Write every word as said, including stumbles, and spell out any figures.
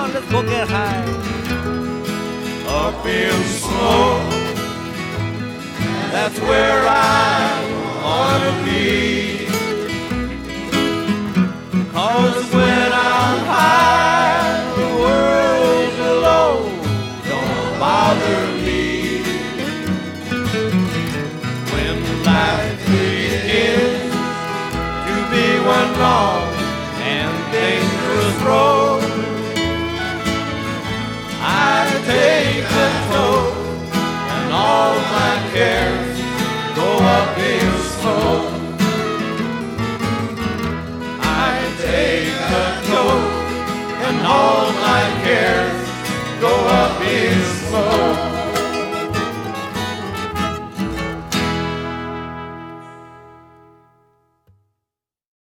on, let's go get high. Up in smoke, that's where I wanna be. 'Cause when I'm high, the world below don't bother me. When life begins to be one long and dangerous road, I take a toll and all my cares go up in smoke. I take a toll and all my cares